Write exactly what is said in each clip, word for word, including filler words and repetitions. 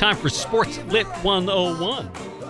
time for Sports Lit one oh one.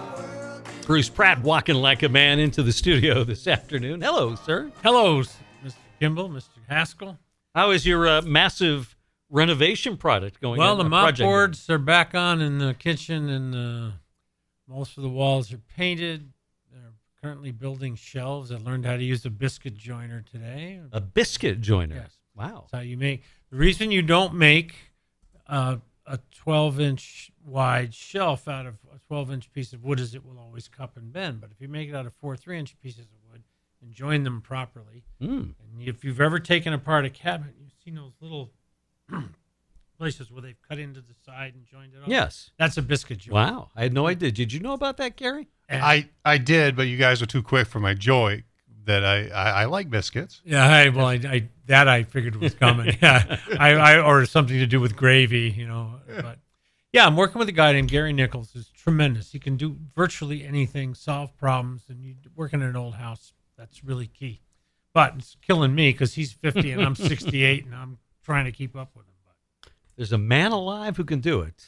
Bruce Pratt walking like a man into the studio this afternoon. Hello, sir. Hello, Mister Kimball, Mister Haskell. How is your uh, massive renovation project going? Well, in, the uh, mop project boards are back on in the kitchen, and uh, most of the walls are painted. They're currently building shelves. I learned how to use a biscuit joiner today. A biscuit joiner? Yes. Wow. That's how you make. The reason you don't make uh, a twelve-inch wide shelf out of a twelve-inch piece of wood is it will always cup and bend. But if you make it out of four three-inch pieces of wood and join them properly, Mm. and if you've ever taken apart a cabinet, you've seen those little places where they've cut into the side and joined it up. Yes. That's a biscuit joint. Wow. I had no idea. Did you know about that, Gary? And- I, I did, but you guys were too quick for my joy that I, I, I like biscuits. Yeah, I, well, I, I that I figured was coming. Yeah, I, I or something to do with gravy, you know. But yeah, I'm working with a guy named Gary Nichols, who's tremendous. He can do virtually anything, solve problems, and you work in an old house. That's really key. But it's killing me because he's fifty and I'm sixty-eight, and I'm trying to keep up with him. But There's a man alive who can do it.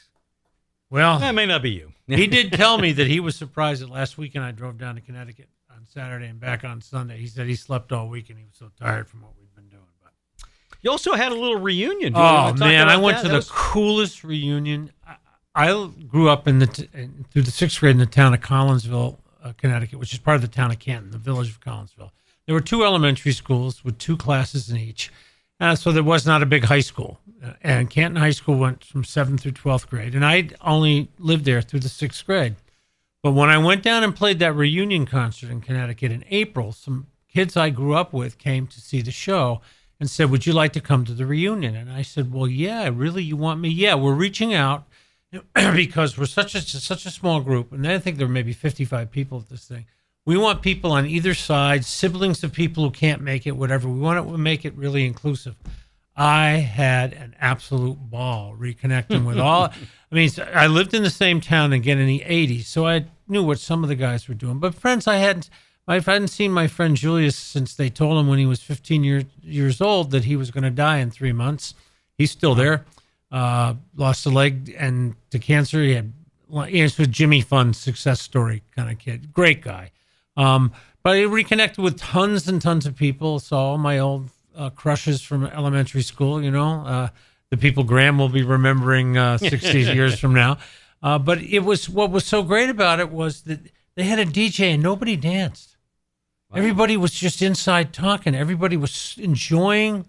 well, That may not be you. he did tell me that he was surprised that last weekend I drove down to Connecticut on Saturday and back on Sunday. He said he slept all week and he was so tired from what we've been doing. But You also had a little reunion. Do you oh want to talk man, I about went that? to That the was- coolest reunion. I, I grew up in the t- in, through the sixth grade in the town of Collinsville, uh, Connecticut, which is part of the town of Canton, the village of Collinsville. There were two elementary schools with two classes in each, uh, so there was not a big high school. Uh, and Canton High School went from seventh through twelfth grade, and I only lived there through the sixth grade. But when I went down and played that reunion concert in Connecticut in April, some kids I grew up with came to see the show and said, "Would you like to come to the reunion?" And I said, "Well, yeah, really, you want me?" "Yeah, we're reaching out because we're such a such a small group, and I think there were maybe fifty-five people at this thing. We want people on either side, siblings of people who can't make it, whatever. We want to make it really inclusive." I had an absolute ball reconnecting with all. I mean, I lived in the same town again in the eighties, so I knew what some of the guys were doing. But friends I hadn't, I hadn't seen my friend Julius since they told him when he was fifteen years, years old that he was going to die in three months. He's still there. Uh, lost a leg and to cancer. He had, it's a Jimmy Fun success story kind of kid. Great guy. Um, but I reconnected with tons and tons of people. Saw all my old uh, crushes from elementary school, you know, uh, the people Graham will be remembering uh, sixty years from now. Uh, but it was, what was so great about it was that they had a D J and nobody danced. Wow. Everybody was just inside talking. Everybody was enjoying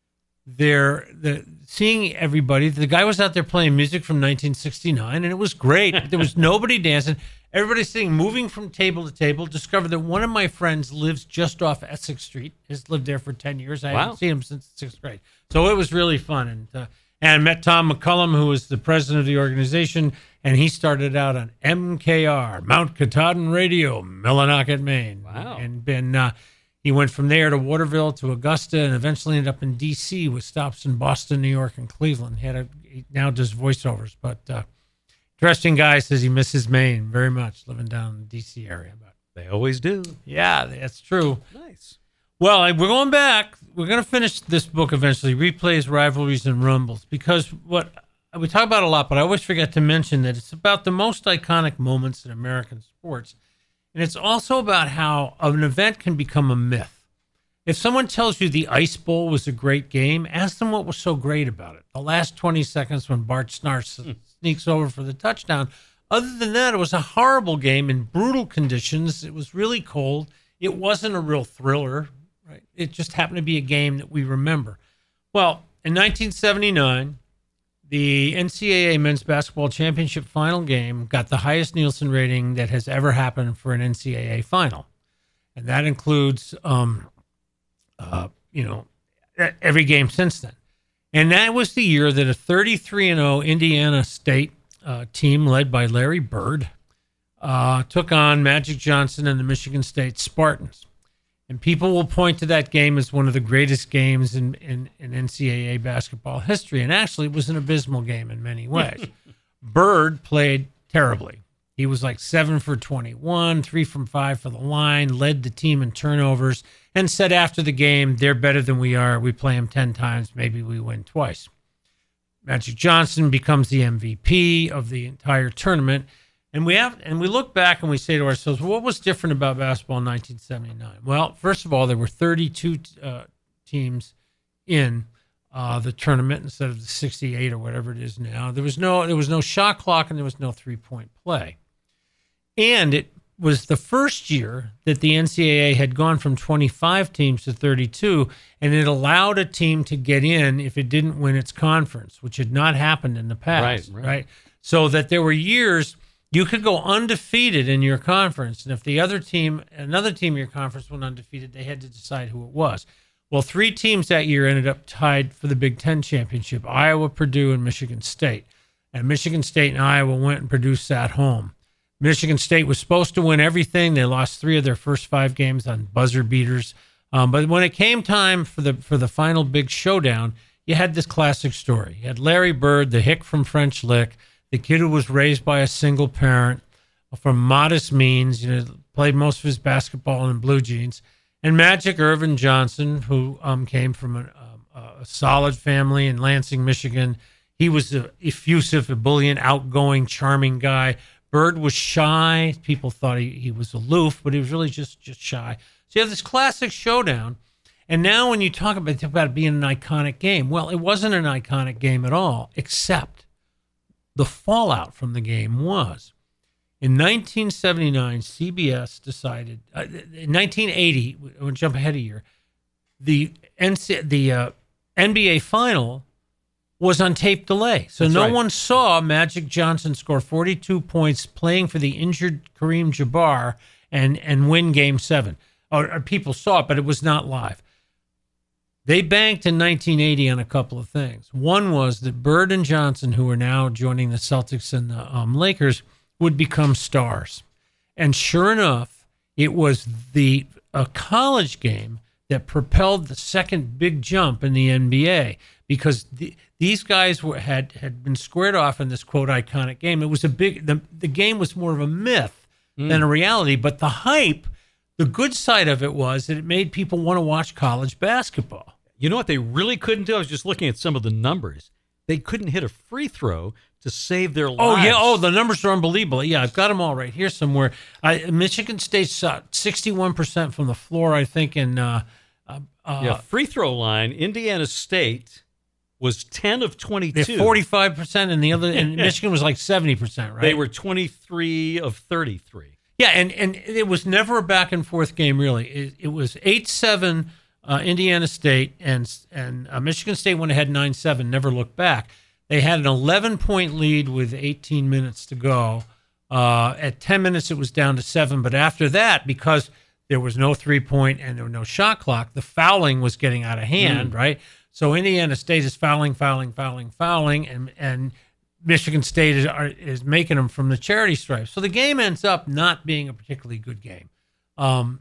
their, the, seeing everybody. The guy was out there playing music from nineteen sixty-nine, and it was great. There was nobody dancing. Everybody sitting, moving from table to table. Discovered that one of my friends lives just off Essex Street. Has lived there for ten years. I Wow. haven't seen him since sixth grade. So it was really fun. And uh, and met Tom McCullum, who was the president of the organization, and he started out on M K R, Mount Katahdin Radio, Millinocket, Maine. Wow. And been uh, he went from there to Waterville to Augusta, and eventually ended up in D C with stops in Boston, New York, and Cleveland. He had a, he now does voiceovers, but uh, interesting guy. Says he misses Maine very much, living down in the D C area. But They always do. yeah, that's true. Nice. Well, I- we're going back. We're going to finish this book eventually, Replays, Rivalries, and Rumbles, because what we talk about a lot, but I always forget to mention that it's about the most iconic moments in American sports. And it's also about how an event can become a myth. If someone tells you the Ice Bowl was a great game, ask them what was so great about it. The last twenty seconds when Bart Snart s- sneaks over for the touchdown. Other than that, it was a horrible game in brutal conditions. It was really cold. It wasn't a real thriller. Right. It just happened to be a game that we remember. Well, in nineteen seventy-nine, the N C double A Men's Basketball Championship final game got the highest Nielsen rating that has ever happened for an N C double A final. And that includes, um, uh, you know, every game since then. And that was the year that a thirty-three and oh Indiana State uh, team led by Larry Bird uh, took on Magic Johnson and the Michigan State Spartans. And people will point to that game as one of the greatest games in, in, in N C double A basketball history. And actually, it was an abysmal game in many ways. Bird played terribly. He was like seven for twenty-one, three from five for the line, led the team in turnovers, and said after the game, they're better than we are. We play them ten times. Maybe we win twice. Magic Johnson becomes the M V P of the entire tournament. And we have, and we look back and we say to ourselves, well, what was different about basketball in nineteen seventy-nine? Well, first of all, there were thirty-two uh, teams in uh, the tournament instead of the sixty-eight or whatever it is now. There was no, there was no shot clock and there was no three-point play. And it was the first year that the N C double A had gone from twenty-five teams to thirty-two, and it allowed a team to get in if it didn't win its conference, which had not happened in the past, right? right? right? So that there were years you could go undefeated in your conference, and if the other team, another team in your conference went undefeated, they had to decide who it was. Well, three teams that year ended up tied for the Big Ten championship: Iowa, Purdue, and Michigan State. And Michigan State and Iowa went and Purdue sat home. Michigan State was supposed to win everything. They lost three of their first five games on buzzer beaters. Um, but when it came time for the for the final big showdown, you had this classic story. You had Larry Bird, the hick from French Lick, the kid who was raised by a single parent from modest means, you know, played most of his basketball in blue jeans, and Magic Irvin Johnson, who um, came from an, um, a solid family in Lansing, Michigan. He was an effusive, ebullient, outgoing, charming guy. Bird was shy. People thought he, he was aloof, but he was really just, just shy. So you have this classic showdown. And now when you talk about, talk about it being an iconic game, well, it wasn't an iconic game at all, except the fallout from the game was. In nineteen seventy-nine, C B S decided, uh, in nineteen eighty, I'm going to jump ahead a year, the, N C, the uh, N B A final was on tape delay. So That's no right. one saw Magic Johnson score forty-two points playing for the injured Kareem Jabbar and, and win game seven. Or, or people saw it, but it was not live. They banked in nineteen eighty on a couple of things. One was that Bird and Johnson, who are now joining the Celtics and the um, Lakers, would become stars. And sure enough, it was the a college game that propelled the second big jump in the N B A, because the, these guys were, had had been squared off in this, quote, iconic game. It was a big, the, the game was more of a myth mm. than a reality, but the hype, the good side of it was that it made people want to watch college basketball. You know what they really couldn't do? I was just looking at some of the numbers. They couldn't hit a free throw to save their lives. Oh, yeah. Oh, the numbers are unbelievable. Yeah, I've got them all right here somewhere. I, Michigan State shot sixty-one percent from the floor, I think, in uh, uh, yeah, free throw line. Indiana State was ten of twenty-two. forty-five percent, and the other, and Michigan was like seventy percent, right? They were twenty-three of thirty-three. Yeah, and, and it was never a back and forth game, really. It, it was eight seven uh, Indiana State, and and uh, Michigan State went ahead nine seven, never looked back. They had an eleven-point lead with eighteen minutes to go. Uh, at ten minutes, it was down to seven, but after that, because there was no three-point and there was no shot clock, the fouling was getting out of hand, mm. right? So Indiana State is fouling, fouling, fouling, fouling, and and Michigan State is are, is making them from the charity stripe. So the game ends up not being a particularly good game. Um,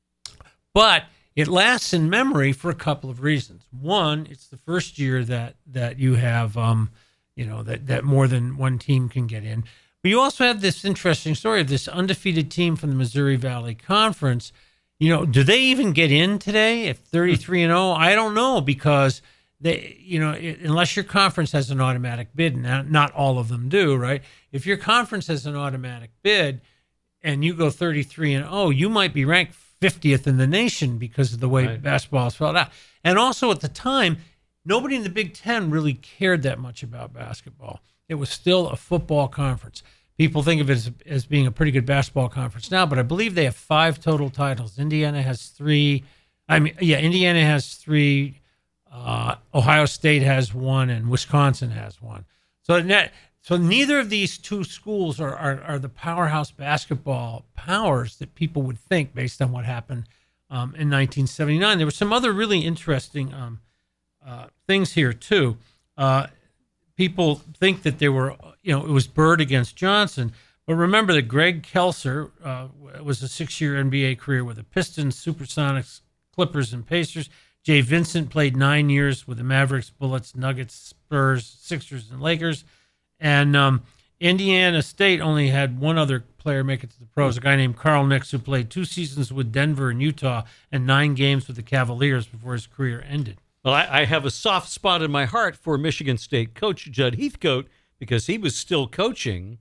but it lasts in memory for a couple of reasons. One, it's the first year that that you have, um, you know, that, that more than one team can get in. But you also have this interesting story of this undefeated team from the Missouri Valley Conference. You know, do they even get in today at thirty-three and oh? I don't know, because they, you know, it, unless your conference has an automatic bid, and not, not all of them do, right? If your conference has an automatic bid and you go thirty-three and oh, you might be ranked fiftieth in the nation because of the way right. basketball is filled out. And also at the time, nobody in the Big Ten really cared that much about basketball. It was still a football conference. People think of it as, as being a pretty good basketball conference now, but I believe they have five total titles. Indiana has three. I mean, yeah, Indiana has three. Uh, Ohio State has one, and Wisconsin has one. So net, so neither of these two schools are, are, are the powerhouse basketball powers that people would think based on what happened um, in nineteen seventy-nine. There were some other really interesting um, uh, things here, too. Uh, people think that there were, you know, it was Bird against Johnson. But remember that Greg Kelser uh, was a six-year N B A career with the Pistons, Supersonics, Clippers, and Pacers. Jay Vincent played nine years with the Mavericks, Bullets, Nuggets, Spurs, Sixers, and Lakers. And um, Indiana State only had one other player make it to the pros, a guy named Carl Nix, who played two seasons with Denver and Utah and nine games with the Cavaliers before his career ended. Well, I, I have a soft spot in my heart for Michigan State coach Judd Heathcote because he was still coaching.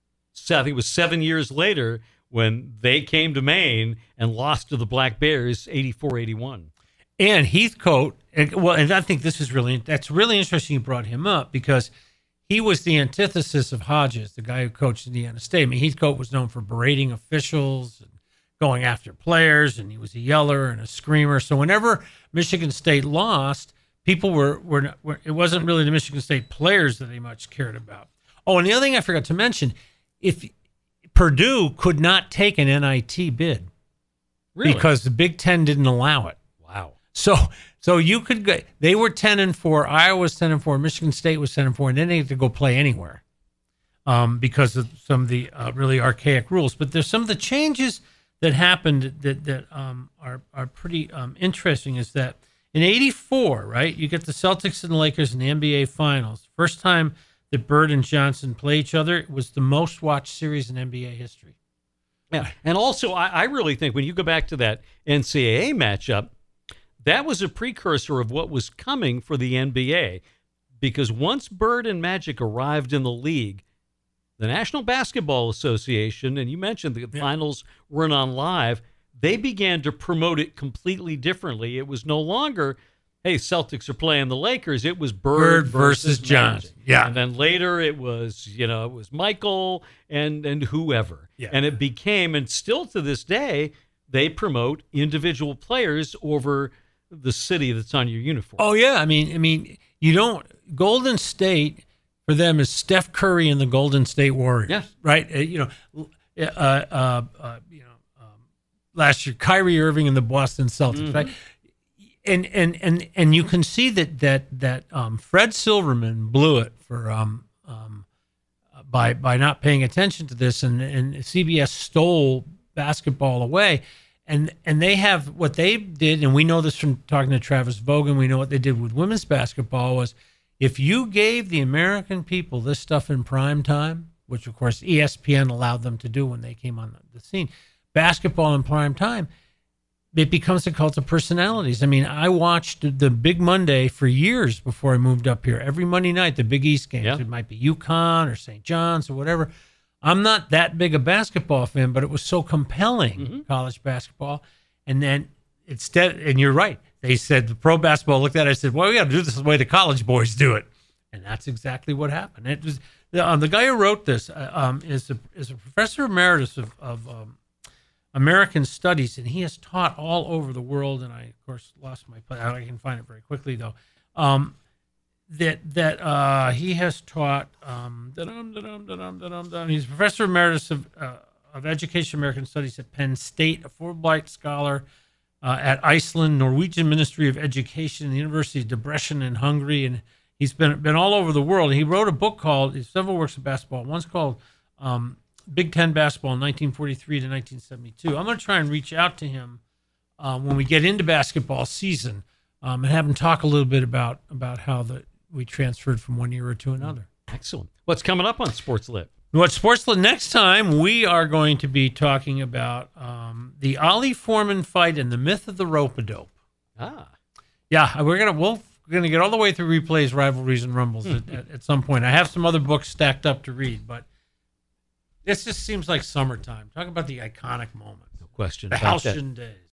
So I think it was seven years later when they came to Maine and lost to the Black Bears eighty-four eighty-one. And Heathcote, and, well, and I think this is really, that's really interesting you brought him up because he was the antithesis of Hodges, the guy who coached Indiana State. I mean, Heathcote was known for berating officials and going after players, and he was a yeller and a screamer. So whenever Michigan State lost, people were, were, were it wasn't really the Michigan State players that they much cared about. Oh, and the other thing I forgot to mention, if Purdue could not take an N I T bid Really? because the Big Ten didn't allow it. Wow. So so you could go, they were ten and four, Iowa was ten and four, Michigan State was ten and four, and then they had to go play anywhere um, because of some of the uh, really archaic rules. But there's some of the changes that happened that that um, are are pretty um, interesting. Is that in eighty-four, right? You get the Celtics and the Lakers in the N B A Finals. First time that Bird and Johnson play each other. It was the most watched series in N B A history. Yeah, and also I, I really think when you go back to that N C double A matchup, that was a precursor of what was coming for the N B A, because once Bird and Magic arrived in the league, the National Basketball Association, and you mentioned the Yeah. finals weren't on live, they began to promote it completely differently. It was no longer, hey, Celtics are playing the Lakers. It was Bird, Bird versus Johnson. Magic. Yeah. And then later it was, you know, it was Michael and and whoever. Yeah. And it became, and still to this day, they promote individual players over the city that's on your uniform. Oh yeah, I mean, I mean, you don't. Golden State for them is Steph Curry and the Golden State Warriors. Yeah. Right. Uh, you know, uh, uh, uh, you know, um, last year Kyrie Irving and the Boston Celtics. Mm-hmm. Right. And and and and you can see that that that um, Fred Silverman blew it for um, um, by by not paying attention to this, and and C B S stole basketball away. And and they have what they did, and we know this from talking to Travis Vogan. We know what they did with women's basketball was, if you gave the American people this stuff in prime time, which of course E S P N allowed them to do when they came on the scene, basketball in prime time, it becomes a cult of personalities. I mean, I watched the Big Monday for years before I moved up here. Every Monday night, the Big East games. Yeah. It might be UConn or Saint John's or whatever. I'm not that big a basketball fan, but it was so compelling, Mm-hmm. college basketball. And then instead, and you're right, they said the pro basketball looked at it, I said, well, we got to do this the way the college boys do it. And that's exactly what happened. It was um, the guy who wrote this uh, um, is a is a professor emeritus of, of um, American Studies, and he has taught all over the world. And I, of course, lost my place. I can find it very quickly, though. Um, that that uh, he has taught. Um, da-dum, da-dum, da-dum, da-dum, da-dum. He's professor emeritus of uh, of Education American Studies at Penn State, a Fulbright scholar uh, at Iceland, Norwegian Ministry of Education, the University of Debrecen in Hungary, and he's been been all over the world. He wrote a book called several works of basketball. One's called um, Big Ten Basketball, nineteen forty-three to nineteen seventy-two. I'm going to try and reach out to him um, when we get into basketball season um, and have him talk a little bit about about how the we transferred from one era to another. Excellent. What's coming up on Sports Lit? What Sports Lit next time, we are going to be talking about um, the Ollie Foreman fight and the myth of the rope-a-dope. Ah. Yeah, we're gonna we'll, we're gonna get all the way through replays, rivalries, and rumbles at, at, at some point. I have some other books stacked up to read, but this just seems like summertime. Talk about the iconic moment, No question the about that. halcyon days.